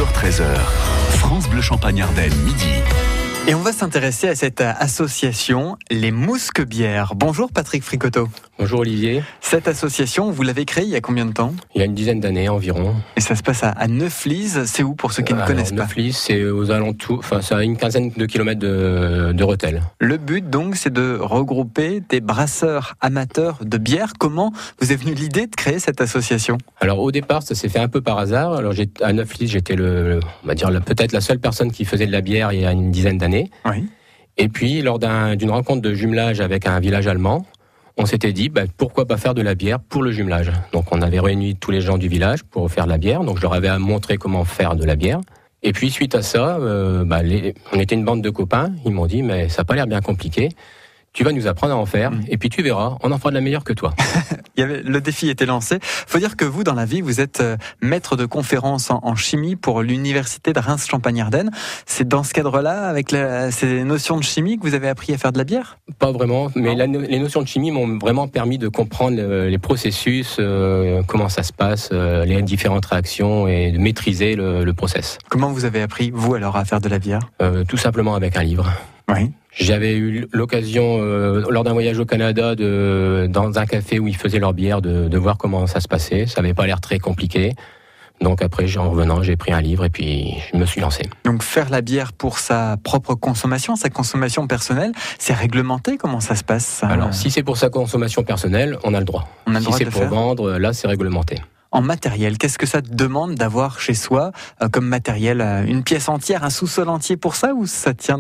12h-13h, France Bleu Champagne-Ardenne, midi. Et on va s'intéresser à cette association, les Mousquebières. Bonjour Patrick Fricoteau. Bonjour Olivier. Cette association, vous l'avez créée il y a combien de temps ? Il y a une dizaine d'années environ. Et ça se passe à Neuflise, c'est où pour ceux qui ne connaissent pas ? Neuflise, c'est aux alentours, c'est à une quinzaine de kilomètres de Rethel. Le but donc, c'est de regrouper des brasseurs amateurs de bière. Comment vous est venue l'idée de créer cette association ? Alors au départ, ça s'est fait un peu par hasard. Alors à Neuflise, j'étais on va dire peut-être la seule personne qui faisait de la bière il y a une dizaine d'années. Oui. Et puis lors d'une rencontre de jumelage avec un village allemand, on s'était dit pourquoi pas faire de la bière pour le jumelage. Donc on avait réuni tous les gens du village pour faire de la bière. Donc je leur avais montré comment faire de la bière. Et puis suite à ça, on était une bande de copains. Ils m'ont dit mais ça n'a pas l'air bien compliqué. Tu vas nous apprendre à en faire, et puis tu verras, on en fera de la meilleure que toi. Le défi était lancé. Faut dire que vous, dans la vie, vous êtes maître de conférence en chimie pour l'université de Reims-Champagne-Ardenne. C'est dans ce cadre-là, avec ces notions de chimie, que vous avez appris à faire de la bière ? Pas vraiment, mais les notions de chimie m'ont vraiment permis de comprendre les processus, comment ça se passe, les différentes réactions, et de maîtriser le process. Comment vous avez appris, vous, alors, à faire de la bière ? Tout simplement avec un livre. Oui. J'avais eu l'occasion, lors d'un voyage au Canada, dans un café où ils faisaient leur bière, de voir comment ça se passait. Ça n'avait pas l'air très compliqué. Donc après, en revenant, j'ai pris un livre et puis je me suis lancé. Donc faire la bière pour sa propre consommation, sa consommation personnelle, c'est réglementé ? Comment ça se passe ? Alors, si c'est pour sa consommation personnelle, on a le droit. Si c'est pour vendre, là, c'est réglementé. En matériel, qu'est-ce que ça te demande d'avoir chez soi comme matériel ? Une pièce entière, un sous-sol entier pour ça, ou ça tient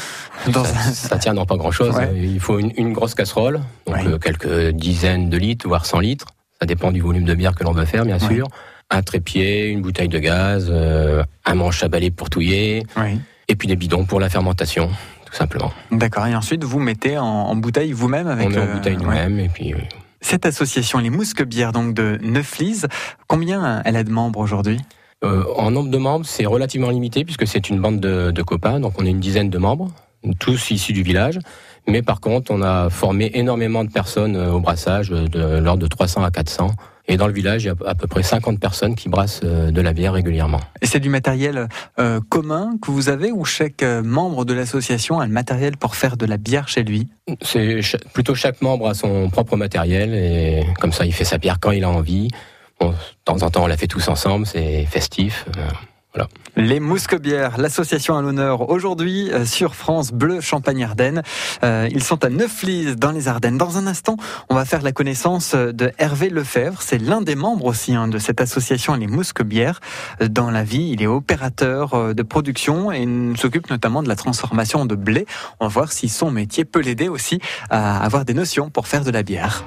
ça tient dans pas grand-chose. Ouais. Il faut une grosse casserole, donc quelques dizaines de litres, voire 100 litres. Ça dépend du volume de bière que l'on veut faire, bien sûr. Un trépied, une bouteille de gaz, un manche à balai pour touiller, et puis des bidons pour la fermentation, tout simplement. D'accord, et ensuite vous mettez en bouteille vous-même avec... On met en bouteille nous-mêmes, et puis... Cette association, les Mousquebières donc de Neuflise, combien elle a de membres aujourd'hui ? En nombre de membres, c'est relativement limité puisque c'est une bande de copains, donc on est une dizaine de membres, tous issus du village. Mais par contre, on a formé énormément de personnes au brassage, de l'ordre de 300 à 400. Et dans le village, il y a à peu près 50 personnes qui brassent de la bière régulièrement. Et c'est du matériel commun que vous avez, ou chaque membre de l'association a le matériel pour faire de la bière chez lui ? C'est plutôt chaque membre a son propre matériel, et comme ça il fait sa bière quand il a envie. Bon, de temps en temps on la fait tous ensemble, c'est festif. Voilà. Les Mousquebières, l'association à l'honneur aujourd'hui sur France Bleu Champagne-Ardenne. Ils sont à Neuflise dans les Ardennes. Dans un instant, on va faire la connaissance de Hervé Lefebvre. C'est l'un des membres aussi de cette association Les Mousquebières. Dans la vie, il est opérateur de production et s'occupe notamment de la transformation de blé. On va voir si son métier peut l'aider aussi à avoir des notions pour faire de la bière.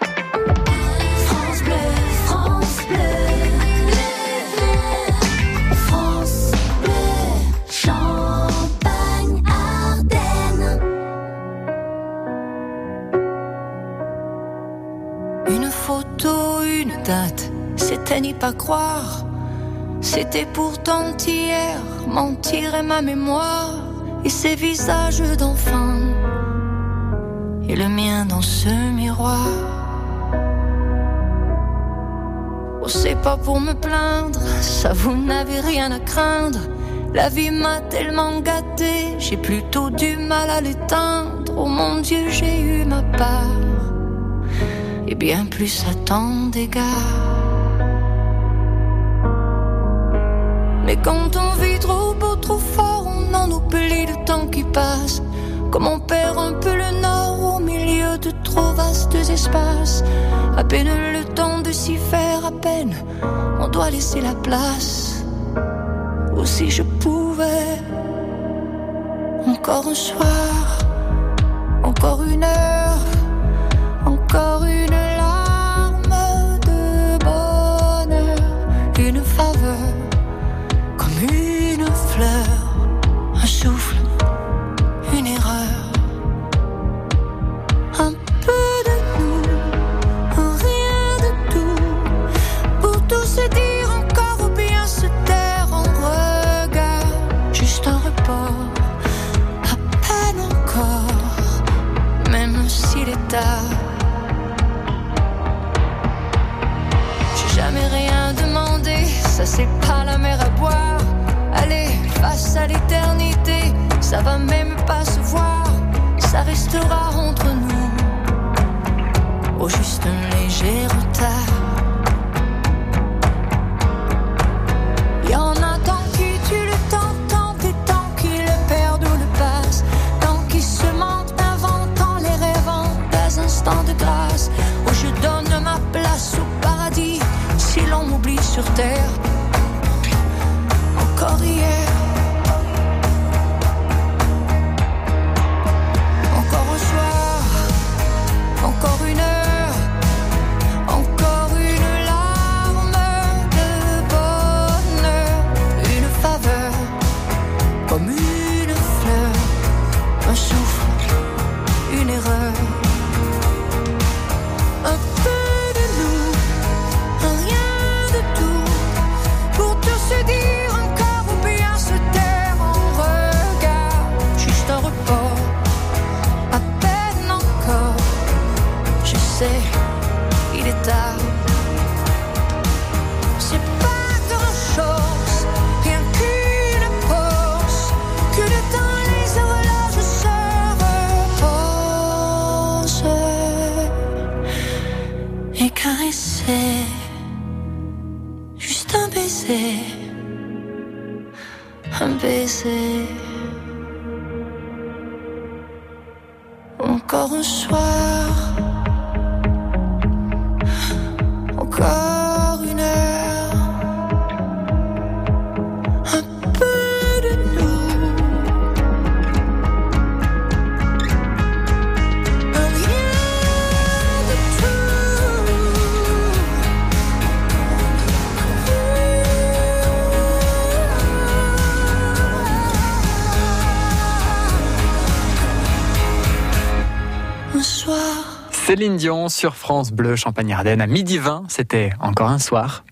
Date, c'était n'y pas croire. C'était pourtant hier, mentir est ma mémoire. Et ces visages d'enfants, et le mien dans ce miroir. Oh, c'est pas pour me plaindre, ça vous n'avez rien à craindre. La vie m'a tellement gâté, j'ai plutôt du mal à l'éteindre. Oh mon Dieu, j'ai eu ma part, et bien plus à tant d'égards. Mais quand on vit trop beau, trop fort, on en oublie le temps qui passe. Comme on perd un peu le nord au milieu de trop vastes espaces. À peine le temps de s'y faire, à peine on doit laisser la place. Ou si je pouvais, encore un soir, encore une heure, encore une larme de bonheur, une faveur, comme une fleur, un souffle, une erreur, un peu de nous, rien de tout, pour tout se dire encore ou bien se taire en regard, juste un report, à peine encore, même si les restera entre nous. Oh, juste un léger retard. Y en a tant qui tuent le temps, tant et tant qui le perdent ou le passent, tant qui se mentent, inventant les rêvant des instants de grâce. Où je donne ma place au paradis, si l'on m'oublie sur terre. Encore hier, encore un soir, encore une heure, encore une larme de bonheur, une faveur, comme une fleur, un souffle, une erreur, un peu de nous, un rien de tout, pour tout se dire encore ou bien se taire en regard, juste un report, à peine encore, je sais, il est tard. C'est pas grand-chose, rien qu'une pause, que le temps les horloges se reposent. Et caresser, juste un baiser, un baiser. Encore un soir, encore une heure, un peu de nous, un rien de tout. Un soir. Céline Dion sur France Bleu Champagne-Ardenne à 12h20, c'était encore un soir.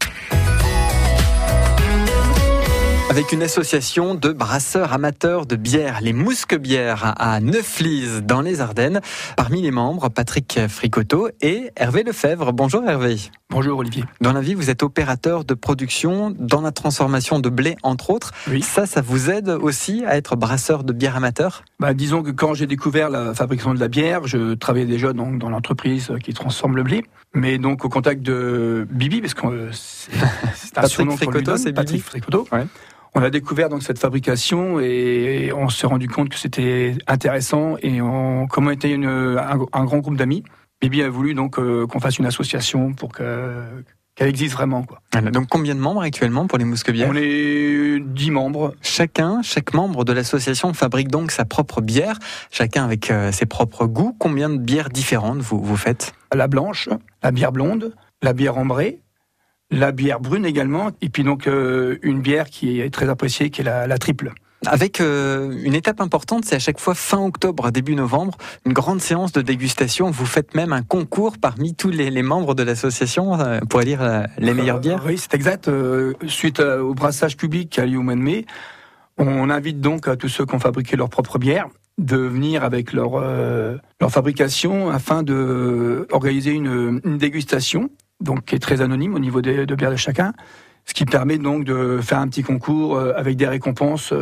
Avec une association de brasseurs amateurs de bière, les Mousquebières à Neuflize dans les Ardennes. Parmi les membres, Patrick Fricoteau et Hervé Lefebvre. Bonjour Hervé. Bonjour Olivier. Dans la vie, vous êtes opérateur de production dans la transformation de blé, entre autres. Oui. Ça vous aide aussi à être brasseur de bière amateur ? Disons que quand j'ai découvert la fabrication de la bière, je travaillais déjà donc dans l'entreprise qui transforme le blé. Mais donc au contact de Bibi, parce que c'est un surnom qu'on lui donne, c'est Patrick Fricoteau. Ouais. On a découvert donc cette fabrication et on s'est rendu compte que c'était intéressant. Et comme on était un grand groupe d'amis, Bibi a voulu donc qu'on fasse une association pour qu'elle existe vraiment, quoi. Voilà, donc combien de membres actuellement pour les Mousquebières ? On est 10 membres. Chaque membre de l'association fabrique donc sa propre bière, chacun avec ses propres goûts. Combien de bières différentes vous faites ? La blanche, la bière blonde, la bière ambrée, la bière brune également, et puis donc une bière qui est très appréciée, qui est la triple. Avec une étape importante, c'est à chaque fois fin octobre, début novembre, une grande séance de dégustation. Vous faites même un concours parmi tous les membres de l'association pour élire les meilleures bières. Oui, c'est exact. Suite au brassage public qui a lieu au mois de mai, on invite donc à tous ceux qui ont fabriqué leur propre bière de venir avec leur fabrication afin de organiser une dégustation, donc qui est très anonyme au niveau de bières de chacun. Ce qui permet donc de faire un petit concours avec des récompenses.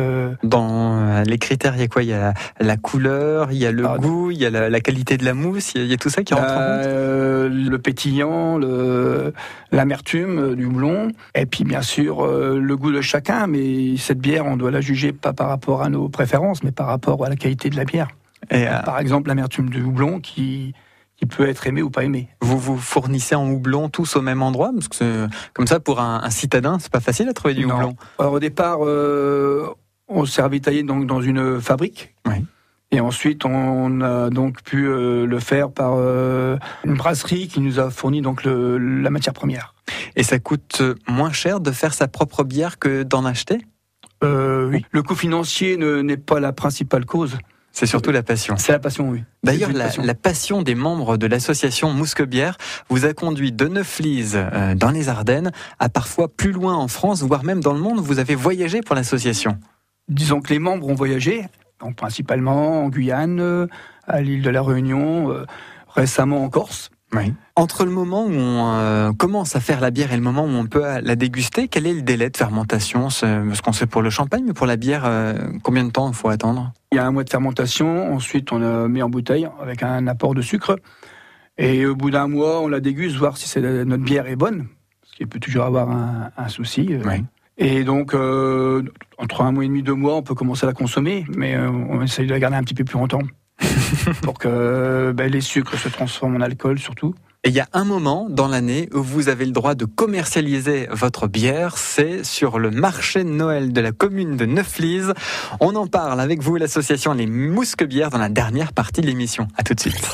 Dans les critères, il y a quoi ? Il y a la couleur, il y a le goût, il y a la qualité de la mousse, il y a tout ça qui rentre en compte. Le pétillant, l'amertume du houblon, et puis bien sûr le goût de chacun. Mais cette bière, on doit la juger pas par rapport à nos préférences, mais par rapport à la qualité de la bière. Par exemple, l'amertume du houblon qui peut être aimé ou pas aimé. Vous fournissez en houblon tous au même endroit ? Parce que comme ça, pour un citadin, c'est pas facile à trouver du houblon. Alors, au départ, on s'est ravitaillé donc dans une fabrique. Oui. Et ensuite, on a donc pu le faire par une brasserie qui nous a fourni donc la matière première. Et ça coûte moins cher de faire sa propre bière que d'en acheter ? Oui. Le coût financier n'est pas la principale cause. C'est surtout la passion. C'est la passion, oui. D'ailleurs, la passion des membres de l'association Mousquebières vous a conduit de Neuflize dans les Ardennes à parfois plus loin en France, voire même dans le monde. Vous avez voyagé pour l'association. Disons que les membres ont voyagé, donc principalement en Guyane, à l'île de la Réunion, récemment en Corse. Oui. Entre le moment où on commence à faire la bière et le moment où on peut la déguster, quel est le délai de fermentation ? Parce qu'on sait pour le champagne, mais pour la bière, combien de temps il faut attendre ? Il y a un mois de fermentation. Ensuite, on la met en bouteille avec un apport de sucre. Et au bout d'un mois, on la déguste, voir si notre bière est bonne. Parce qu'il peut toujours avoir un souci. Oui. Et donc, entre 1 mois et demi, 2 mois, on peut commencer à la consommer. Mais on essaye de la garder un petit peu plus longtemps. Pour que les sucres se transforment en alcool, surtout. Et il y a un moment dans l'année où vous avez le droit de commercialiser votre bière, c'est sur le marché de Noël de la commune de Neuflize. On en parle avec vous, l'association Les Mousquebières, dans la dernière partie de l'émission. À tout de suite.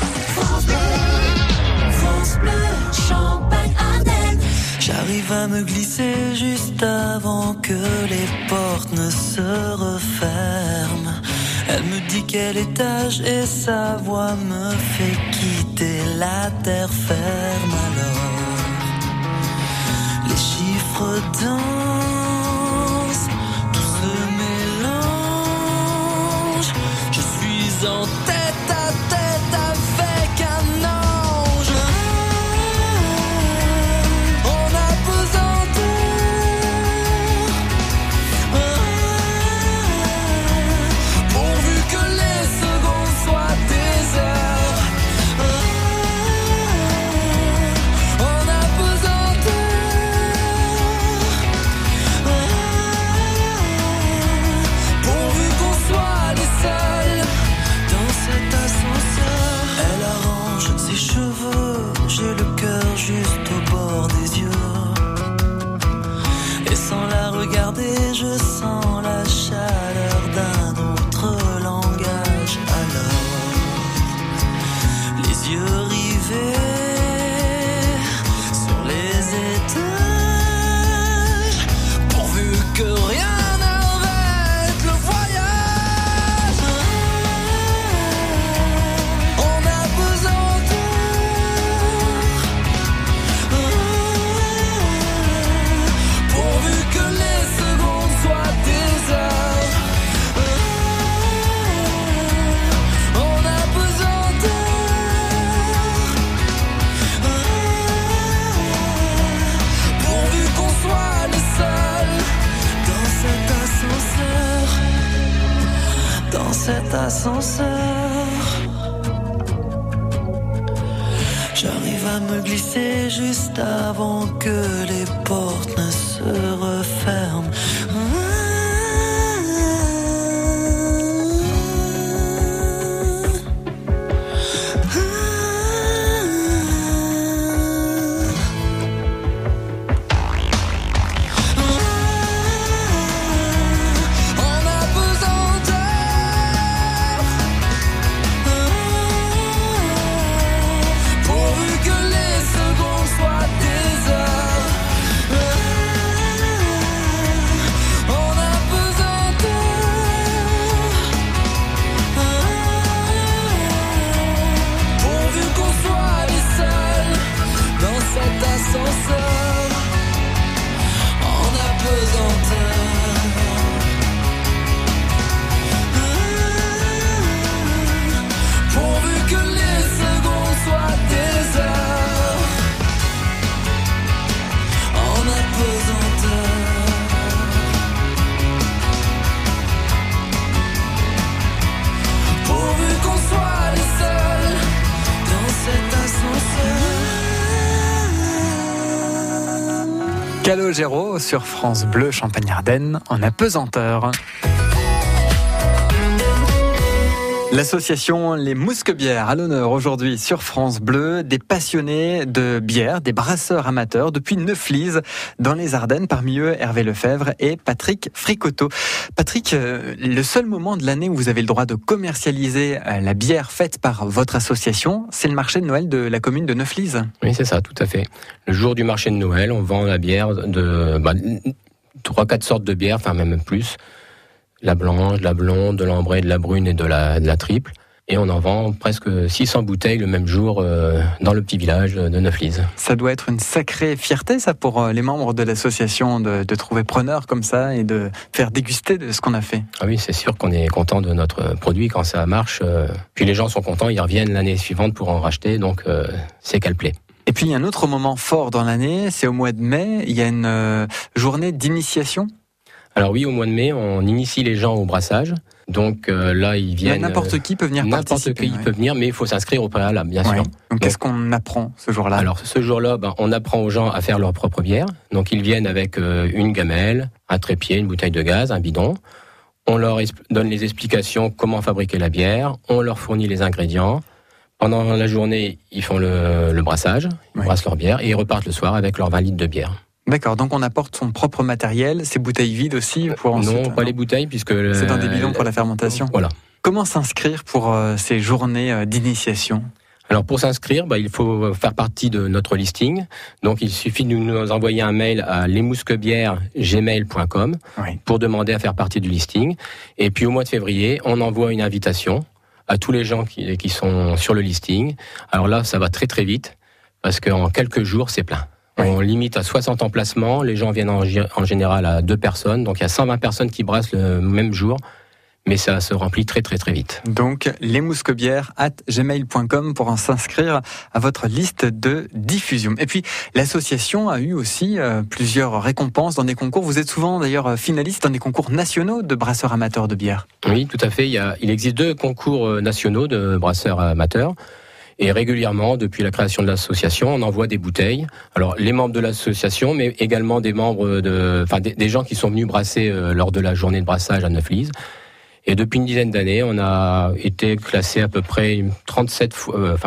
J'arrive à me glisser juste avant que les portes ne se referment. Elle me dit quel étage et sa voix me fait quitter la terre ferme. Alors, les chiffres dansent, tout se mélange. Je suis en tête à tête avec un ange. On a pesanteur, pourvu que les secondes soient des heures. On a pesanteur, pourvu qu'on soit les seuls dans cet ascenseur. Elle arrange ses cheveux, j'ai le cœur juste au bord des yeux. Et sans la regarder, je sens la chaleur d'un autre langage. Alors, les yeux rivés sur les étages, pourvu que rien n'arrête le voyage. On a pesanteur, pourvu que les secondes soient des heures. On a pesanteur, pourvu qu'on soit les seuls dans cet ascenseur, dans cet ascenseur. J'arrive à me glisser juste avant que les portes ne se referment. On a pesanteur, pourvu que les secondes soient des heures. On a pesanteur, pourvu qu'on soit les seuls dans cet ascenseur. On a pesanteur, pourvu que les secondes soient des heures. On a pesanteur, pourvu qu'on soit les seuls dans cet ascenseur. Calogero sur France Bleu Champagne-Ardenne en apesanteur. L'association Les Mousquebières à l'honneur aujourd'hui sur France Bleu, des passionnés de bière, des brasseurs amateurs depuis Neuflize dans les Ardennes, parmi eux Hervé Lefebvre et Patrick Fricotto. Patrick, le seul moment de l'année où vous avez le droit de commercialiser la bière faite par votre association, c'est le marché de Noël de la commune de Neuflize. Oui, c'est ça, tout à fait. Le jour du marché de Noël, on vend la bière de 3-4 sortes de bières, enfin même plus. La blanche, de la blonde, de l'ambrée, de la brune et de la triple. Et on en vend presque 600 bouteilles le même jour dans le petit village de Neuflize. Ça doit être une sacrée fierté, ça, pour les membres de l'association, de trouver preneur comme ça et de faire déguster de ce qu'on a fait. Ah oui, c'est sûr qu'on est content de notre produit quand ça marche. Puis les gens sont contents, ils reviennent l'année suivante pour en racheter, donc c'est qu'elle plaît. Et puis il y a un autre moment fort dans l'année, c'est au mois de mai, il y a une journée d'initiation. Alors oui, au mois de mai, on initie les gens au brassage. Donc là, ils viennent. N'importe qui peut venir participer. N'importe qui peut venir, mais il faut s'inscrire au préalable, bien sûr. Donc qu'est-ce qu'on apprend ce jour-là ? Alors ce jour-là, on apprend aux gens à faire leur propre bière. Donc ils viennent avec une gamelle, un trépied, une bouteille de gaz, un bidon. On leur donne les explications comment fabriquer la bière. On leur fournit les ingrédients. Pendant la journée, ils font le brassage, ils brassent leur bière et ils repartent le soir avec leurs 20 litres de bière. D'accord, donc on apporte son propre matériel, ses bouteilles vides aussi pour ensuite... Non, pas les bouteilles puisque... C'est dans des bidons pour la fermentation. Voilà. Comment s'inscrire pour ces journées d'initiation ? Alors pour s'inscrire, il faut faire partie de notre listing. Donc il suffit de nous envoyer un mail à lesmousquebières@gmail.com pour demander à faire partie du listing. Et puis au mois de février, on envoie une invitation à tous les gens qui sont sur le listing. Alors là, ça va très très vite parce qu'en quelques jours, c'est plein. On limite à 60 emplacements. Les gens viennent en général à 2 personnes. Donc il y a 120 personnes qui brassent le même jour. Mais ça se remplit très très très vite. Donc lesmousquebières@gmail.com pour en s'inscrire à votre liste de diffusion. Et puis l'association a eu aussi plusieurs récompenses dans des concours. Vous êtes souvent d'ailleurs finaliste dans des concours nationaux de brasseurs amateurs de bière. Oui, tout à fait. Il existe 2 concours nationaux de brasseurs amateurs. Et régulièrement, depuis la création de l'association, on envoie des bouteilles. Alors, les membres de l'association, mais également des membres des gens qui sont venus brasser lors de la journée de brassage à Neuflize. Et depuis une dizaine d'années, on a été classé à peu près 37 fois,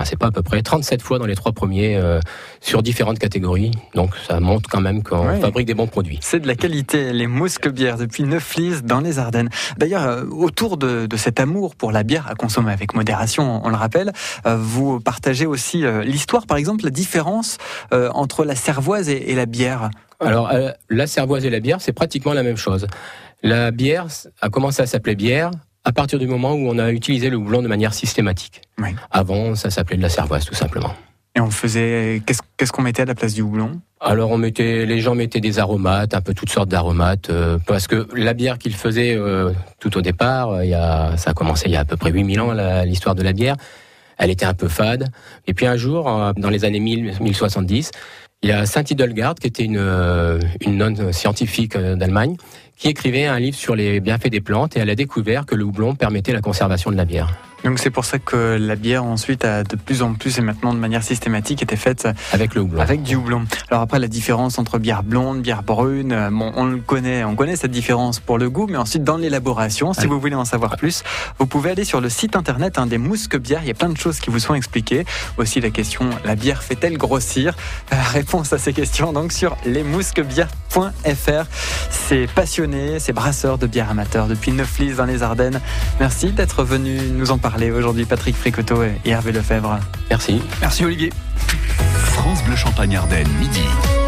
37 fois dans les 3 premiers sur différentes catégories. Donc ça montre quand même qu'on fabrique des bons produits. C'est de la qualité, les Mousquebières depuis Neuflize dans les Ardennes. D'ailleurs, autour de cet amour pour la bière à consommer avec modération, on le rappelle, vous partagez aussi l'histoire, par exemple, la différence entre la cervoise et la bière. Alors, la cervoise et la bière, c'est pratiquement la même chose. La bière a commencé à s'appeler bière à partir du moment où on a utilisé le houblon de manière systématique. Oui. Avant, ça s'appelait de la cervoise, tout simplement. Et on faisait... Qu'est-ce qu'on mettait à la place du houblon ? Alors, les gens mettaient des aromates, un peu toutes sortes d'aromates, parce que la bière qu'ils faisaient tout au départ, ça a commencé il y a à peu près 8000 ans, l'histoire de la bière. Elle était un peu fade. Et puis un jour, dans les années 1070, il y a Saint Hildegard, qui était une nonne scientifique d'Allemagne, qui écrivait un livre sur les bienfaits des plantes et elle a découvert que le houblon permettait la conservation de la bière. Donc c'est pour ça que la bière ensuite a de plus en plus et maintenant de manière systématique été faite avec le houblon. Avec du houblon. Alors après la différence entre bière blonde, bière brune, on connaît cette différence pour le goût, mais ensuite dans l'élaboration, si vous voulez en savoir plus, vous pouvez aller sur le site internet des Mousquebières, il y a plein de choses qui vous sont expliquées. Aussi la question, la bière fait-elle grossir ? Réponse à ces questions donc sur lesmousquebières.fr. C'est passionné, c'est brasseur de bière amateur depuis Neuflize dans les Ardennes. Merci d'être venu nous en parler aujourd'hui, Patrick Fricoteau et Hervé Lefebvre. Merci. Merci Olivier. France Bleu Champagne Ardennes, midi.